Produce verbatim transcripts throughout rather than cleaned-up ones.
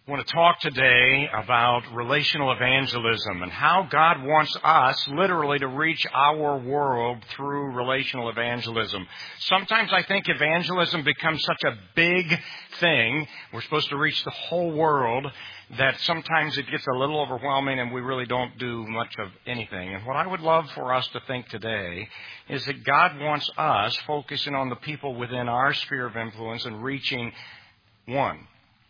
I want to talk today about relational evangelism and how God wants us literally to reach our world through relational evangelism. Sometimes I think evangelism becomes such a big thing, we're supposed to reach the whole world, that sometimes it gets a little overwhelming and we really don't do much of anything. And what I would love for us to think today is that God wants us focusing on the people within our sphere of influence and reaching one.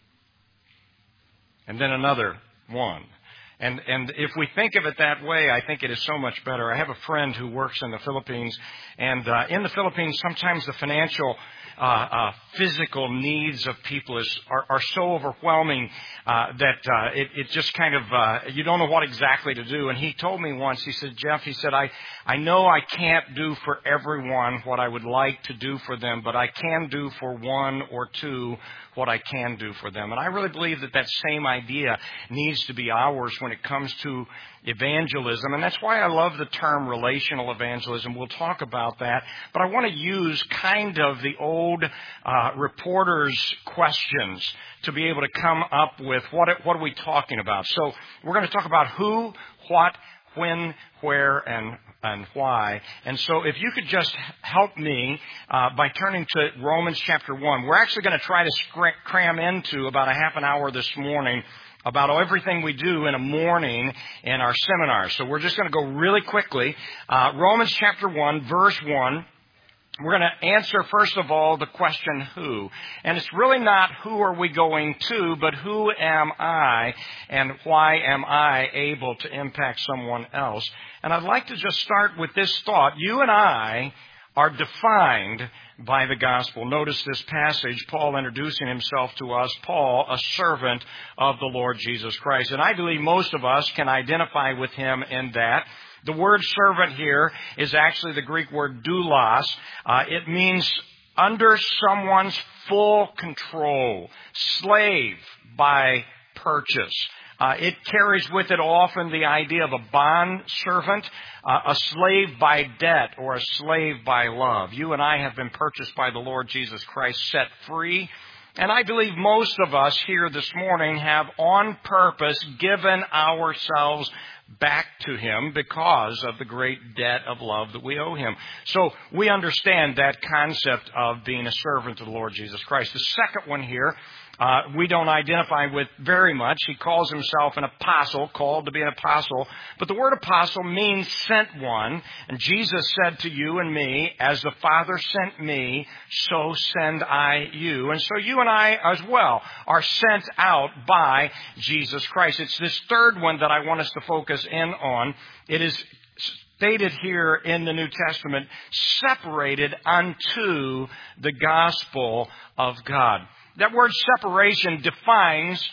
And then another one. And and if we think of it that way, I think it is so much better. I have a friend who works in the Philippines, and uh, in the Philippines, sometimes the financial, uh, uh, physical needs of people is are, are so overwhelming uh, that uh, it, it just kind of, uh, you don't know what exactly to do. And he told me once, he said, Jeff, he said, I, I know I can't do for everyone what I would like to do for them, but I can do for one or two what I can do for them. And I really believe that that same idea needs to be ours when it comes to evangelism. And that's why I love the term relational evangelism. We'll talk about that. But I want to use kind of the old uh, reporter's questions to be able to come up with what, what are we talking about. So we're going to talk about who, what, when, where, and and why. And so if you could just help me uh, by turning to Romans chapter one. We're actually going to try to scr- cram into about a half an hour this morning about everything we do in a morning in our seminar. So we're just going to go really quickly. Uh, Romans chapter one, verse one. We're going to answer, first of all, the question who. And it's really not who are we going to, but who am I and why am I able to impact someone else. And I'd like to just start with this thought. You and I are defined by the gospel. Notice this passage, Paul introducing himself to us, Paul, a servant of the Lord Jesus Christ. And I believe most of us can identify with him in that. The word servant here is actually the Greek word doulos. Uh, it means under someone's full control, slave by purchase. Uh, it carries with it often the idea of a bond servant, uh, a slave by debt, or a slave by love. You and I have been purchased by the Lord Jesus Christ, set free. And I believe most of us here this morning have on purpose given ourselves back to Him because of the great debt of love that we owe Him. So we understand that concept of being a servant of the Lord Jesus Christ. The second one here, uh, we don't identify with very much. He calls himself an apostle, called to be an apostle. But the word apostle means sent one. And Jesus said to you and me, as the Father sent me, so send I you. And so you and I as well are sent out by Jesus Christ. It's this third one that I want us to focus in on. It is stated here in the New Testament, separated unto the gospel of God. That word separation defines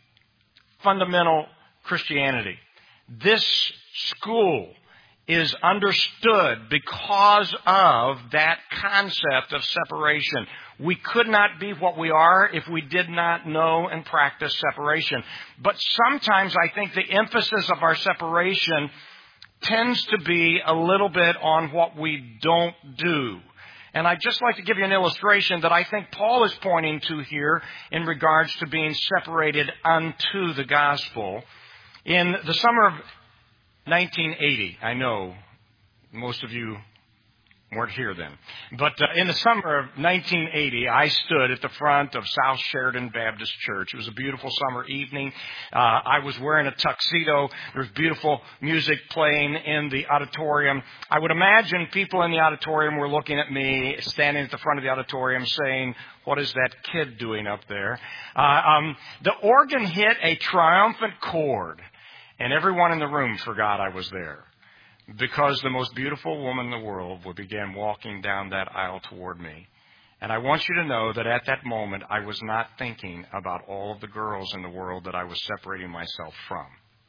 fundamental Christianity. This school is understood because of that concept of separation. We could not be what we are if we did not know and practice separation. But sometimes I think the emphasis of our separation tends to be a little bit on what we don't do. And I'd just like to give you an illustration that I think Paul is pointing to here in regards to being separated unto the gospel. In the summer of nineteen eighty, I know most of you weren't here then. But uh, in the summer of nineteen eighty, I stood at the front of South Sheridan Baptist Church. It was a beautiful summer evening. Uh, I was wearing a tuxedo. There was beautiful music playing in the auditorium. I would imagine people in the auditorium were looking at me, standing at the front of the auditorium, saying, "What is that kid doing up there?" Uh, um, the organ hit a triumphant chord, and everyone in the room forgot I was there. Because the most beautiful woman in the world began walking down that aisle toward me. And I want you to know that at that moment, I was not thinking about all of the girls in the world that I was separating myself from.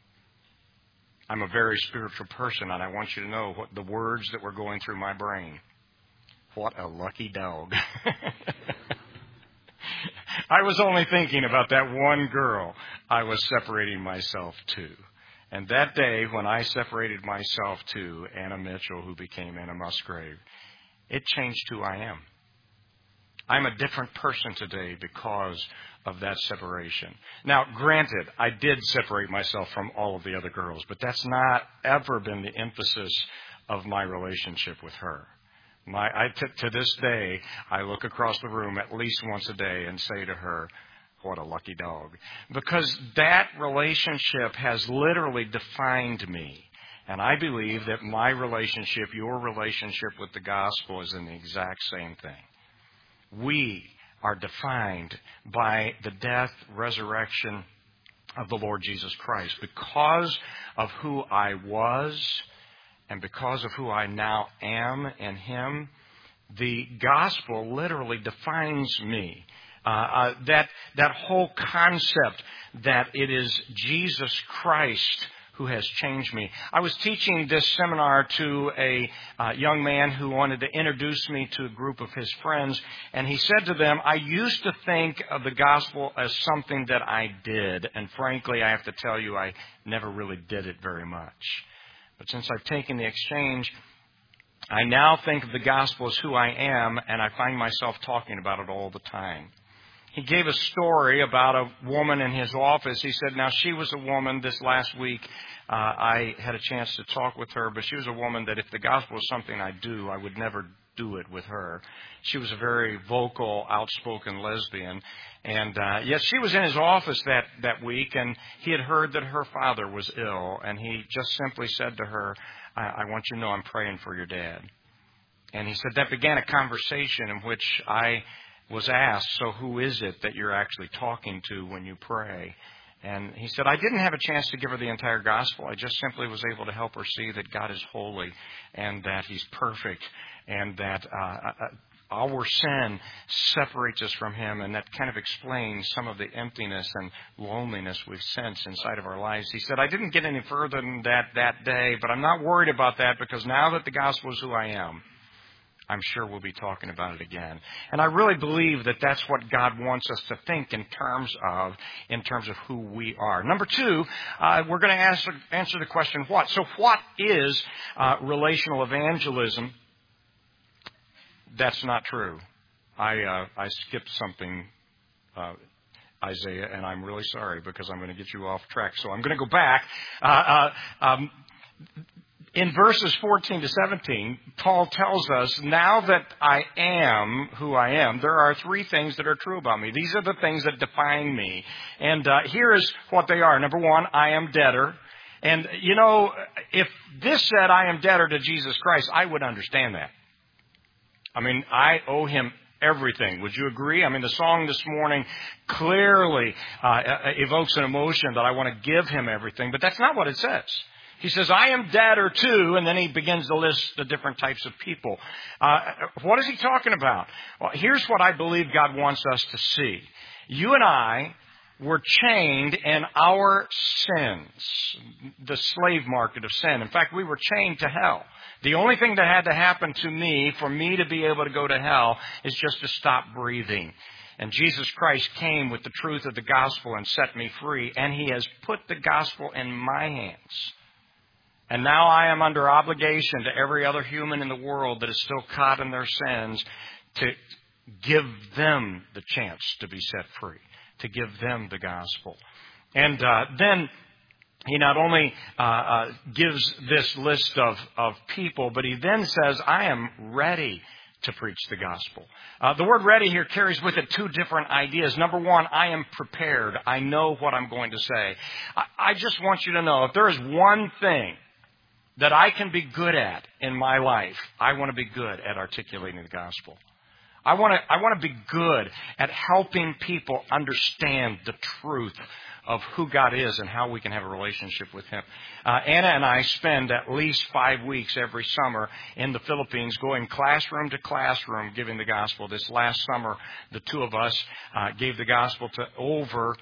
I'm a very spiritual person, and I want you to know what the words that were going through my brain. What a lucky dog. I was only thinking about that one girl I was separating myself to. And that day, when I separated myself to Anna Mitchell, who became Anna Musgrave, it changed who I am. I'm a different person today because of that separation. Now, granted, I did separate myself from all of the other girls, but that's not ever been the emphasis of my relationship with her. My, I, to, to this day, I look across the room at least once a day and say to her, what a lucky dog. Because that relationship has literally defined me. And I believe that my relationship, your relationship with the gospel is in the exact same thing. We are defined by the death, resurrection of the Lord Jesus Christ. Because of who I was and because of who I now am in Him, the gospel literally defines me. Uh, uh, that that whole concept that it is Jesus Christ who has changed me. I was teaching this seminar to a uh, young man who wanted to introduce me to a group of his friends, and he said to them, I used to think of the gospel as something that I did, and frankly, I have to tell you, I never really did it very much. But since I've taken the exchange, I now think of the gospel as who I am, and I find myself talking about it all the time. He gave a story about a woman in his office. He said, now she was a woman this last week. Uh, I had a chance to talk with her, but she was a woman that if the gospel was something I do, I would never do it with her. She was a very vocal, outspoken lesbian. And uh, yet she was in his office that, that week, and he had heard that her father was ill. And he just simply said to her, I, I want you to know I'm praying for your dad. And he said that began a conversation in which I was asked, so who is it that you're actually talking to when you pray? And he said, I didn't have a chance to give her the entire gospel. I just simply was able to help her see that God is holy and that He's perfect and that uh, our sin separates us from Him, and that kind of explains some of the emptiness and loneliness we've sensed inside of our lives. He said, I didn't get any further than that that day, but I'm not worried about that because now that the gospel is who I am, I'm sure we'll be talking about it again. And I really believe that that's what God wants us to think in terms of, in terms of who we are. Number two, uh, we're going to answer, answer the question, what? So what is uh, relational evangelism? That's not true. I, uh, I skipped something, uh, Isaiah, and I'm really sorry because I'm going to get you off track. So I'm going to go back. Uh, uh, um, In verses fourteen to seventeen, Paul tells us, now that I am who I am, there are three things that are true about me. These are the things that define me. And uh, here is what they are. Number one, I am debtor. And, you know, if this said I am debtor to Jesus Christ, I would understand that. I mean, I owe Him everything. Would you agree? I mean, the song this morning clearly uh, evokes an emotion that I want to give Him everything, but that's not what it says. He says, I am debtor too, and then he begins to list the different types of people. Uh, what is he talking about? Well, here's what I believe God wants us to see. You and I were chained in our sins, the slave market of sin. In fact, we were chained to hell. The only thing that had to happen to me for me to be able to go to hell is just to stop breathing. And Jesus Christ came with the truth of the gospel and set me free, and He has put the gospel in my hands. And now I am under obligation to every other human in the world that is still caught in their sins to give them the chance to be set free, to give them the gospel. And uh, then he not only uh, uh, gives this list of, of people, but he then says, I am ready to preach the gospel. Uh, the word ready here carries with it two different ideas. Number one, I am prepared. I know what I'm going to say. I, I just want you to know, if there is one thing that I can be good at in my life, I want to be good at articulating the gospel. I want to, I want to be good at helping people understand the truth of who God is and how we can have a relationship with Him. Uh, Anna and I spend at least five weeks every summer in the Philippines going classroom to classroom giving the gospel. This last summer, the two of us uh, gave the gospel to over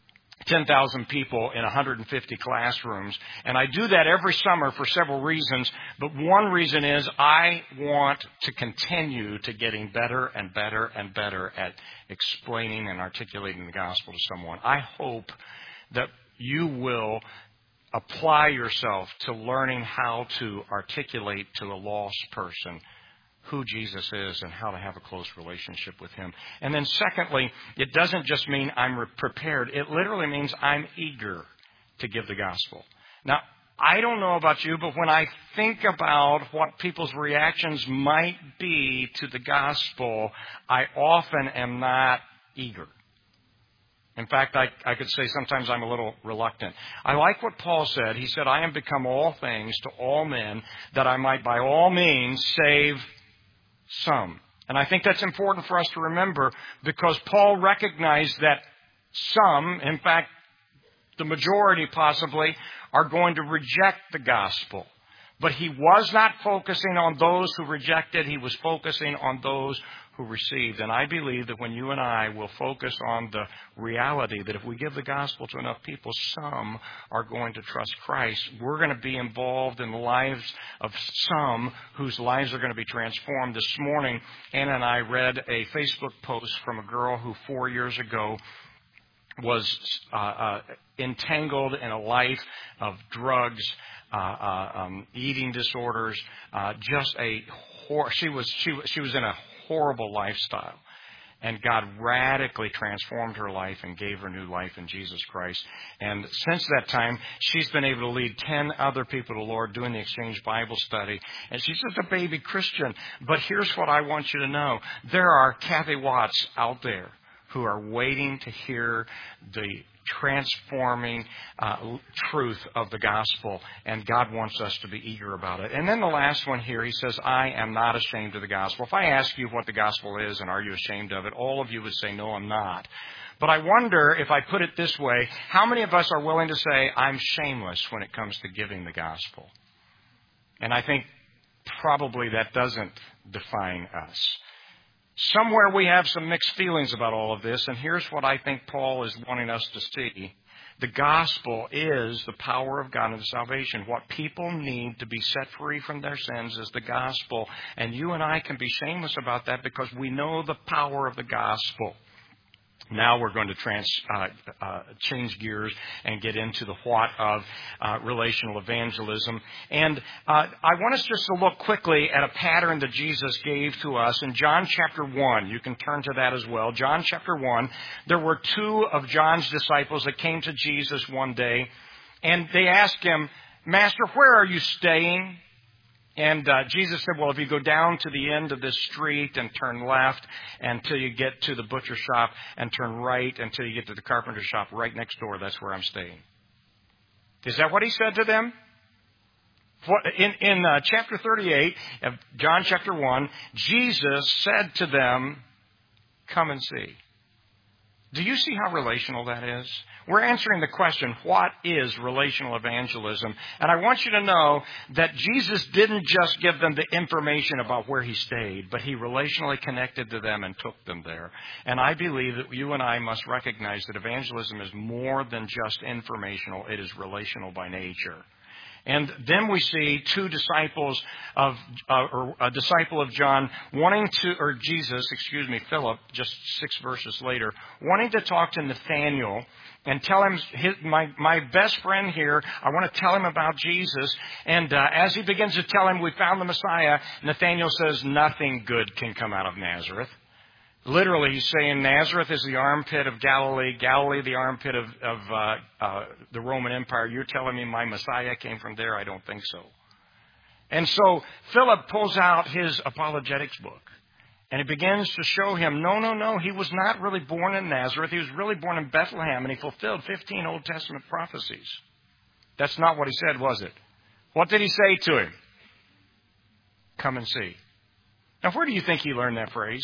ten thousand people in one hundred fifty classrooms. And I do that every summer for several reasons. But one reason is I want to continue to getting better and better and better at explaining and articulating the gospel to someone. I hope that you will apply yourself to learning how to articulate to a lost person who Jesus is and how to have a close relationship with him. And then secondly, it doesn't just mean I'm prepared. It literally means I'm eager to give the gospel. Now, I don't know about you, but when I think about what people's reactions might be to the gospel, I often am not eager. In fact, I, I could say sometimes I'm a little reluctant. I like what Paul said. He said, I am become all things to all men, that I might by all means save some. And I think that's important for us to remember, because Paul recognized that some, in fact, the majority possibly, are going to reject the gospel. But he was not focusing on those who rejected. He was focusing on those who received. And I believe that when you and I will focus on the reality that if we give the gospel to enough people, some are going to trust Christ. We're going to be involved in the lives of some whose lives are going to be transformed. This morning, Anna and I read a Facebook post from a girl who four years ago was uh, uh, entangled in a life of drugs, uh, uh, um, eating disorders, uh, just a hor- she was she she was in a horrible lifestyle, and God radically transformed her life and gave her new life in Jesus Christ. And since that time, she's been able to lead ten other people to the Lord doing the Exchange Bible Study. And she's just a baby Christian. But here's what I want you to know: there are Kathy Watts out there who are waiting to hear the transforming uh, truth of the gospel, and God wants us to be eager about it. And then the last one here, he says, I am not ashamed of the gospel. If I ask you what the gospel is and are you ashamed of it, all of you would say, no, I'm not. But I wonder, if I put it this way, how many of us are willing to say, I'm shameless when it comes to giving the gospel? And I think probably that doesn't define us. Somewhere we have some mixed feelings about all of this, and here's what I think Paul is wanting us to see. The gospel is the power of God unto salvation. What people need to be set free from their sins is the gospel, and you and I can be shameless about that because we know the power of the gospel. Now we're going to trans, uh, uh, change gears and get into the what of uh, relational evangelism. And uh, I want us just to look quickly at a pattern that Jesus gave to us in John chapter one. You can turn to that as well. John chapter one, there were two of John's disciples that came to Jesus one day, and they asked him, Master, where are you staying? And uh, Jesus said, well, if you go down to the end of this street and turn left until you get to the butcher shop and turn right until you get to the carpenter shop right next door, that's where I'm staying. Is that what he said to them? In, in uh, chapter thirty-eight of John chapter one, Jesus said to them, come and see. Do you see how relational that is? We're answering the question, what is relational evangelism? And I want you to know that Jesus didn't just give them the information about where he stayed, but he relationally connected to them and took them there. And I believe that you and I must recognize that evangelism is more than just informational. It is relational by nature. And then we see two disciples of, uh, or a disciple of John wanting to, or Jesus, excuse me, Philip, just six verses later, wanting to talk to Nathanael and tell him, his, my, my best friend here, I want to tell him about Jesus. And uh, as he begins to tell him we found the Messiah, Nathanael says, nothing good can come out of Nazareth. Literally, he's saying Nazareth is the armpit of Galilee, Galilee the armpit of, of uh, uh, the Roman Empire. You're telling me my Messiah came from there? I don't think so. And so Philip pulls out his apologetics book, and he begins to show him, no, no, no, he was not really born in Nazareth. He was really born in Bethlehem, and he fulfilled fifteen Old Testament prophecies. That's not what he said, was it? What did he say to him? Come and see. Now, where do you think he learned that phrase?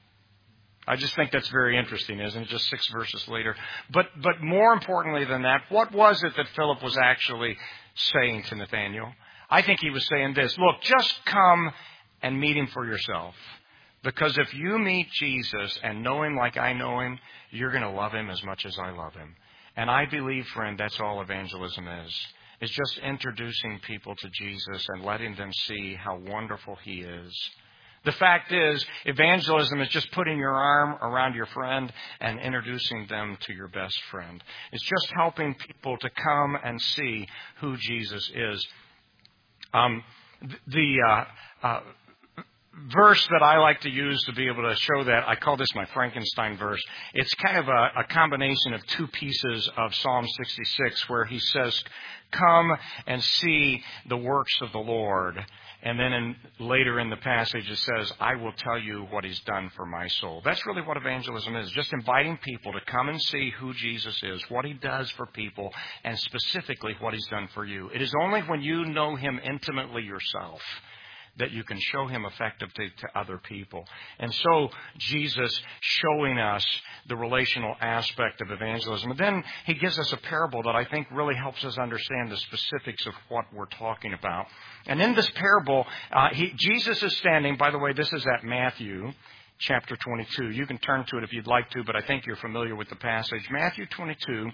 I just think that's very interesting, isn't it? Just six verses later. But but more importantly than that, what was it that Philip was actually saying to Nathanael? I think he was saying this, look, just come and meet him for yourself. Because if you meet Jesus and know him like I know him, you're going to love him as much as I love him. And I believe, friend, that's all evangelism is. It's just introducing people to Jesus and letting them see how wonderful he is. The fact is, evangelism is just putting your arm around your friend and introducing them to your best friend. It's just helping people to come and see who Jesus is. Um, the uh, uh, verse that I like to use to be able to show that, I call this my Frankenstein verse. It's kind of a, a combination of two pieces of Psalm sixty-six where he says, come and see the works of the Lord. And then in, later in the passage it says, I will tell you what he's done for my soul. That's really what evangelism is, just inviting people to come and see who Jesus is, what he does for people, and specifically what he's done for you. It is only when you know him intimately yourself that you can show him effectively to other people. And so Jesus showing us the relational aspect of evangelism. And then he gives us a parable that I think really helps us understand the specifics of what we're talking about. And in this parable, uh, he, Jesus is standing, by the way, this is at Matthew chapter twenty-two. You can turn to it if you'd like to, but I think you're familiar with the passage. Matthew twenty-two.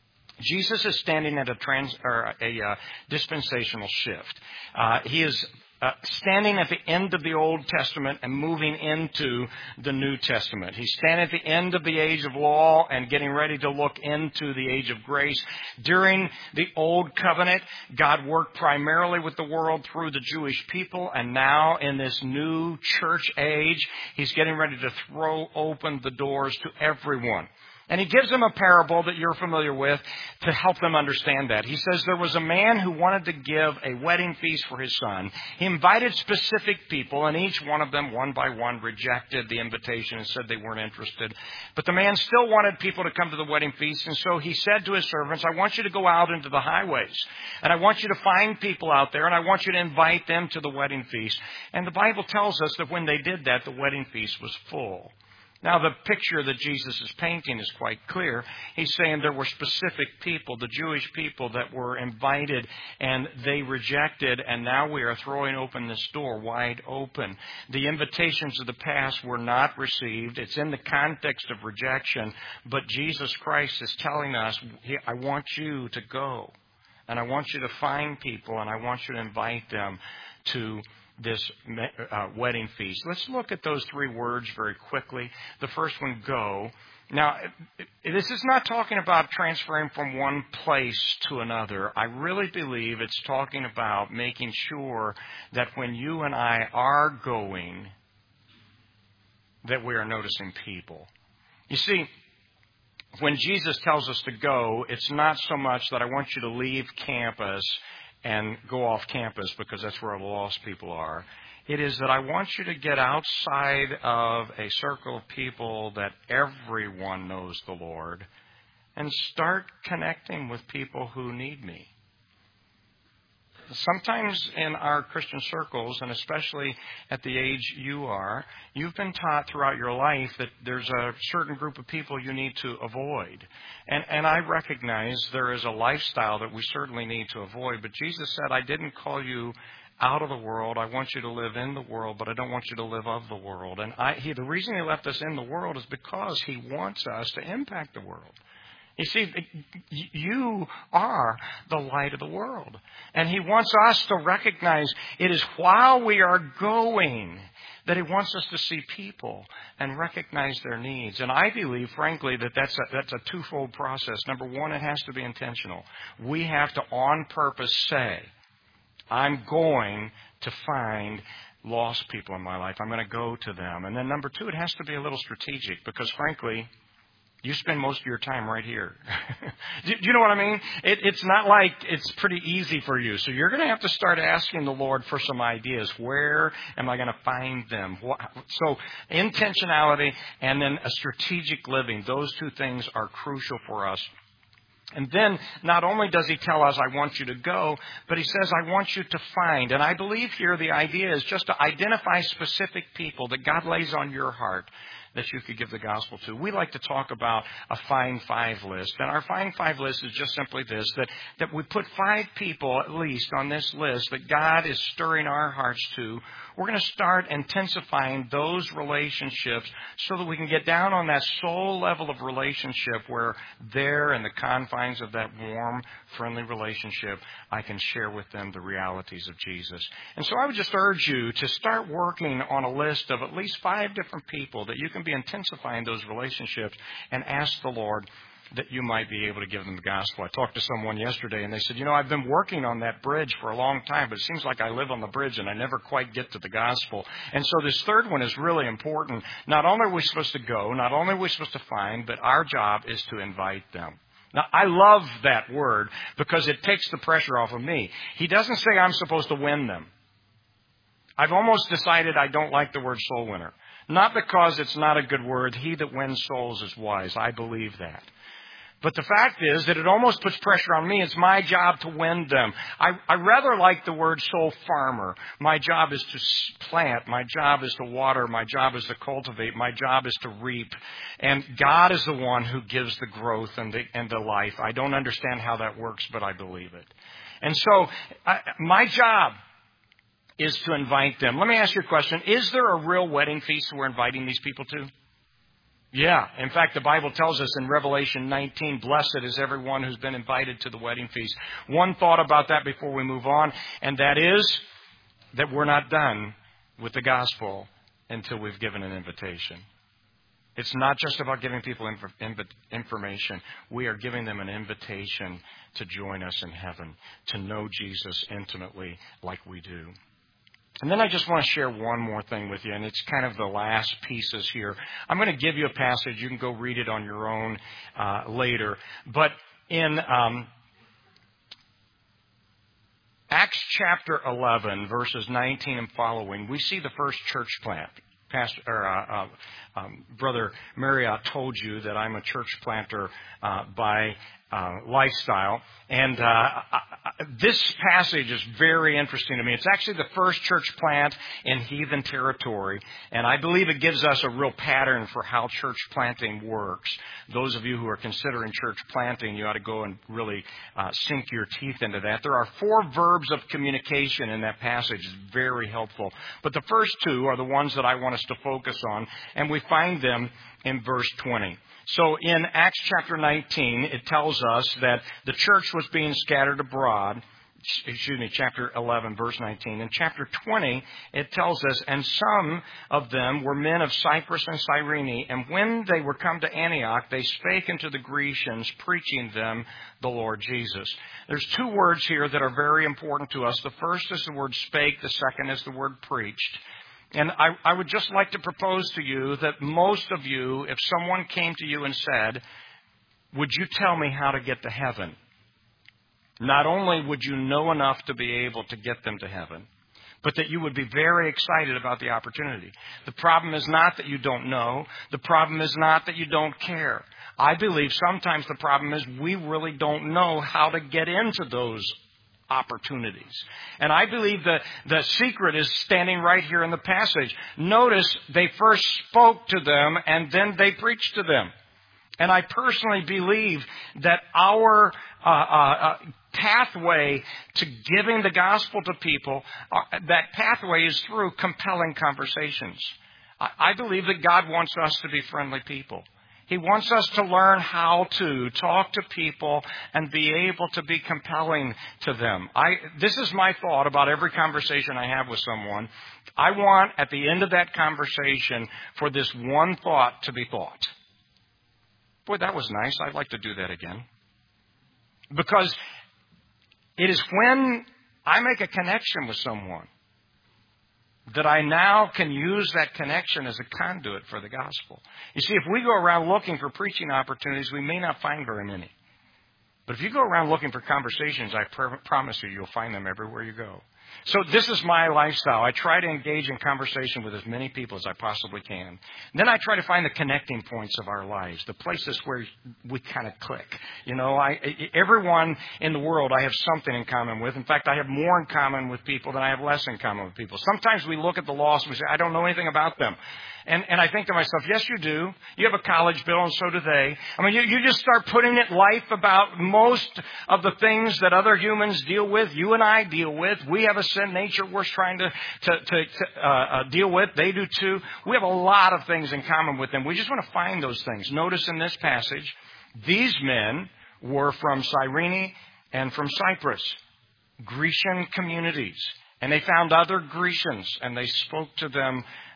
Jesus is standing at a trans or a uh, dispensational shift. Uh, he is uh, standing at the end of the Old Testament and moving into the New Testament. He's standing at the end of the age of law and getting ready to look into the age of grace. During the Old Covenant, God worked primarily with the world through the Jewish people, and now in this new church age, he's getting ready to throw open the doors to everyone. And he gives them a parable that you're familiar with to help them understand that. He says there was a man who wanted to give a wedding feast for his son. He invited specific people, and each one of them, one by one, rejected the invitation and said they weren't interested. But the man still wanted people to come to the wedding feast, and so he said to his servants, I want you to go out into the highways, and I want you to find people out there, and I want you to invite them to the wedding feast. And the Bible tells us that when they did that, the wedding feast was full. Now, the picture that Jesus is painting is quite clear. He's saying there were specific people, the Jewish people, that were invited and they rejected, and now we are throwing open this door wide open. The invitations of the past were not received. It's in the context of rejection, but Jesus Christ is telling us, I want you to go, and I want you to find people, and I want you to invite them to this uh, wedding feast. Let's look at those three words very quickly. The first one, go. Now, this is not talking about transferring from one place to another. I really believe it's talking about making sure that when you and I are going, that we are noticing people. You see, when Jesus tells us to go, it's not so much that I want you to leave campus and go off campus because that's where the lost people are. It is that I want you to get outside of a circle of people that everyone knows the Lord and start connecting with people who need me. Sometimes in our Christian circles, and especially at the age you are, you've been taught throughout your life that there's a certain group of people you need to avoid. And, and I recognize there is a lifestyle that we certainly need to avoid. But Jesus said, I didn't call you out of the world. I want you to live in the world, but I don't want you to live of the world. And I, he, the reason he left us in the world is because he wants us to impact the world. You see, you are the light of the world. And he wants us to recognize it is while we are going that he wants us to see people and recognize their needs. And I believe, frankly, that that's a, that's a twofold process. Number one, it has to be intentional. We have to, on purpose, say, I'm going to find lost people in my life. I'm going to go to them. And then number two, it has to be a little strategic because, frankly, you spend most of your time right here. Do you know what I mean? It, it's not like it's pretty easy for you. So you're going to have to start asking the Lord for some ideas. Where am I going to find them? So intentionality and then a strategic living, those two things are crucial for us. And then not only does he tell us, I want you to go, but he says, I want you to find. And I believe here the idea is just to identify specific people that God lays on your heart that you could give the gospel to. We like to talk about a Find Five list. And our Find Five list is just simply this, that, that we put five people at least on this list that God is stirring our hearts to. We're going to start intensifying those relationships so that we can get down on that soul level of relationship where there in the confines of that warm, friendly relationship, I can share with them the realities of Jesus. And so I would just urge you to start working on a list of at least five different people that you can be intensifying those relationships and ask the Lord that you might be able to give them the gospel. I talked to someone yesterday, and they said, you know, I've been working on that bridge for a long time, but it seems like I live on the bridge, and I never quite get to the gospel. And so this third one is really important. Not only are we supposed to go, not only are we supposed to find, but our job is to invite them. Now, I love that word because it takes the pressure off of me. He doesn't say I'm supposed to win them. I've almost decided I don't like the word soul winner. Not because it's not a good word. He that wins souls is wise. I believe that. But the fact is that it almost puts pressure on me. It's my job to win them. I, I rather like the word soul farmer. My job is to plant. My job is to water. My job is to cultivate. My job is to reap. And God is the one who gives the growth and the, and the life. I don't understand how that works, but I believe it. And so I, my job is to invite them. Let me ask you a question. Is there a real wedding feast we're inviting these people to? Yeah. In fact, the Bible tells us in Revelation nineteen, blessed is everyone who's been invited to the wedding feast. One thought about that before we move on, and that is that we're not done with the gospel until we've given an invitation. It's not just about giving people inf- inv- information. We are giving them an invitation to join us in heaven, to know Jesus intimately like we do. And then I just want to share one more thing with you, and it's kind of the last pieces here. I'm going to give you a passage. You can go read it on your own uh, later. But in um, Acts chapter eleven, verses nineteen and following, we see the first church plant. Pastor, or, uh, uh, um, Brother Marriott told you that I'm a church planter uh, by uh, lifestyle. And uh, I, I, this passage is very interesting to me. It's actually the first church plant in heathen territory. And I believe it gives us a real pattern for how church planting works. Those of you who are considering church planting, you ought to go and really uh, sink your teeth into that. There are four verbs of communication in that passage. It's very helpful. But the first two are the ones that I want us to focus on. And we find them in verse twenty. So in Acts chapter nineteen, it tells us that the church was being scattered abroad. Excuse me, chapter eleven, verse nineteen. In chapter twenty, it tells us, and some of them were men of Cyprus and Cyrene, and when they were come to Antioch, they spake unto the Grecians, preaching them the Lord Jesus. There's two words here that are very important to us. The first is the word spake. The second is the word preached. And I, I would just like to propose to you that most of you, if someone came to you and said, would you tell me how to get to heaven? Not only would you know enough to be able to get them to heaven, but that you would be very excited about the opportunity. The problem is not that you don't know. The problem is not that you don't care. I believe sometimes the problem is we really don't know how to get into those opportunities. And I believe that the secret is standing right here in the passage. Notice they first spoke to them and then they preached to them. And I personally believe that our uh, uh, pathway to giving the gospel to people, uh, that pathway is through compelling conversations. I, I believe that God wants us to be friendly people. He wants us to learn how to talk to people and be able to be compelling to them. I, this is my thought about every conversation I have with someone. I want, at the end of that conversation, for this one thought to be thought. Boy, that was nice. I'd like to do that again. Because it is when I make a connection with someone that I now can use that connection as a conduit for the gospel. You see, if we go around looking for preaching opportunities, we may not find very many. But if you go around looking for conversations, I pr- promise you, you'll find them everywhere you go. So this is my lifestyle. I try to engage in conversation with as many people as I possibly can. Then I try to find the connecting points of our lives, the places where we kind of click. You know, I, everyone in the world I have something in common with. In fact, I have more in common with people than I have less in common with people. Sometimes we look at the lost and we say, I don't know anything about them. And, and I think to myself, yes, you do. You have a college bill, and so do they. I mean, you, you just start putting it life about most of the things that other humans deal with, you and I deal with. We have a sin nature we're trying to, to, to, to uh, uh, deal with. They do too. We have a lot of things in common with them. We just want to find those things. Notice in this passage, these men were from Cyrene and from Cyprus, Grecian communities. And they found other Grecians, and they spoke to them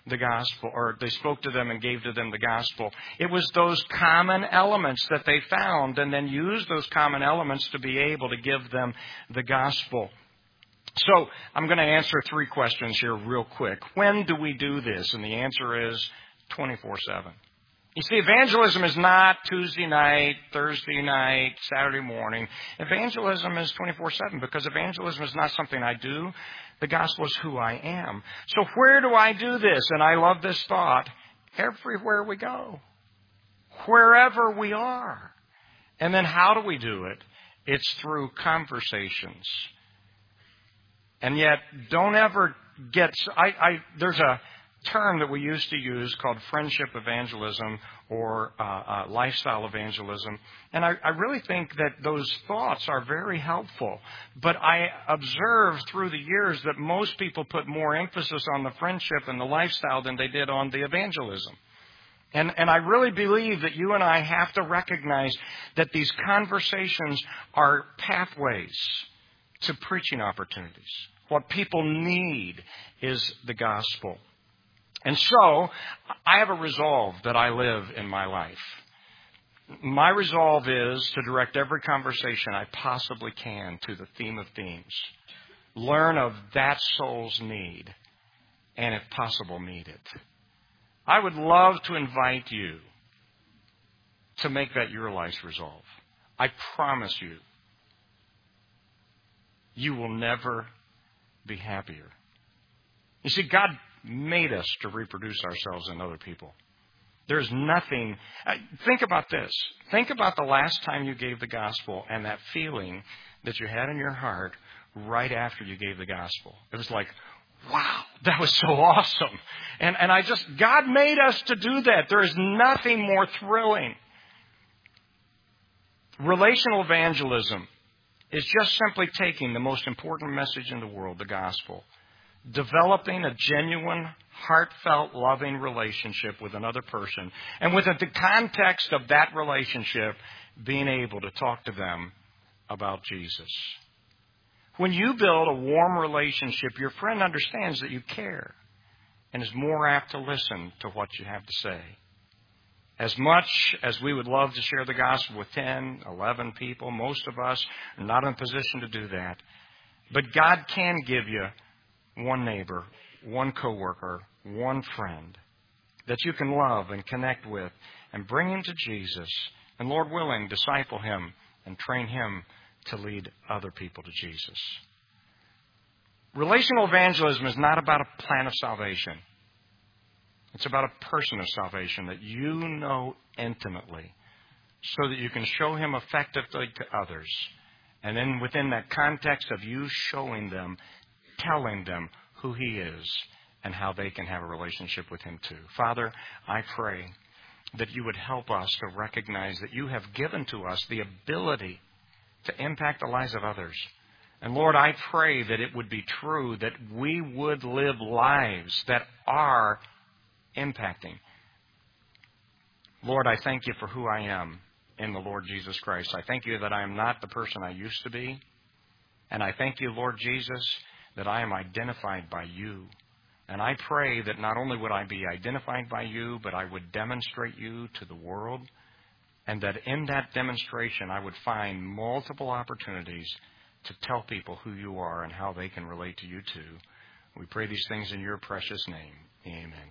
the gospel, or they spoke to them and gave to them the gospel. It was those common elements that they found and then used those common elements to be able to give them the gospel. So I'm going to answer three questions here real quick. When do we do this? And the answer is twenty-four seven. You see, evangelism is not Tuesday night, Thursday night, Saturday morning. Evangelism is twenty-four seven because evangelism is not something I do. The gospel is who I am. So where do I do this? And I love this thought. Everywhere we go. Wherever we are. And then how do we do it? It's through conversations. And yet, don't ever get... I, I, there's a term that we used to use called friendship evangelism or uh, uh, lifestyle evangelism. And I, I really think that those thoughts are very helpful. But I observed through the years that most people put more emphasis on the friendship and the lifestyle than they did on the evangelism. And, and I really believe that you and I have to recognize that these conversations are pathways to preaching opportunities. What people need is the gospel. And so, I have a resolve that I live in my life. My resolve is to direct every conversation I possibly can to the theme of themes. Learn of that soul's need, and if possible, meet it. I would love to invite you to make that your life's resolve. I promise you, you will never be happier. You see, God made us to reproduce ourselves in other people. There's nothing... Think about this. Think about the last time you gave the gospel and that feeling that you had in your heart right after you gave the gospel. It was like, wow, that was so awesome. And, and I just... God made us to do that. There is nothing more thrilling. Relational evangelism is just simply taking the most important message in the world, the gospel, developing a genuine, heartfelt, loving relationship with another person, and within the context of that relationship, being able to talk to them about Jesus. When you build a warm relationship, your friend understands that you care and is more apt to listen to what you have to say. As much as we would love to share the gospel with ten, eleven people, most of us are not in a position to do that. But God can give you one neighbor, one coworker, one friend that you can love and connect with and bring him to Jesus. And Lord willing, disciple him and train him to lead other people to Jesus. Relational evangelism is not about a plan of salvation. It's about a person of salvation that you know intimately so that you can show him effectively to others. And then within that context of you showing them, telling them who he is and how they can have a relationship with him too. Father, I pray that you would help us to recognize that you have given to us the ability to impact the lives of others. And Lord, I pray that it would be true that we would live lives that are impacting. Lord, I thank you for who I am in the Lord Jesus Christ. I thank you that I am not the person I used to be. And I thank you, Lord Jesus, that I am identified by you. And I pray that not only would I be identified by you, but I would demonstrate you to the world. And that in that demonstration, I would find multiple opportunities to tell people who you are and how they can relate to you too. We pray these things in your precious name. Amen.